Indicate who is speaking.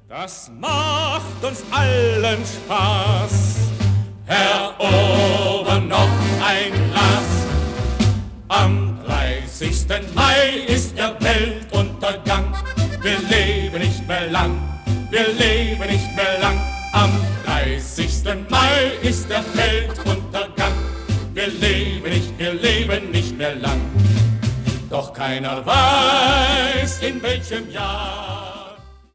Speaker 1: Das macht uns allen Spaß. Erobern noch ein Glas. Am 30. Mai ist der Weltuntergang. Wir leben nicht mehr lang, wir leben nicht mehr lang. Am 30. Mai ist der Weltuntergang. Wir leben nicht mehr lang. Doch keiner weiß, in welchem Jahr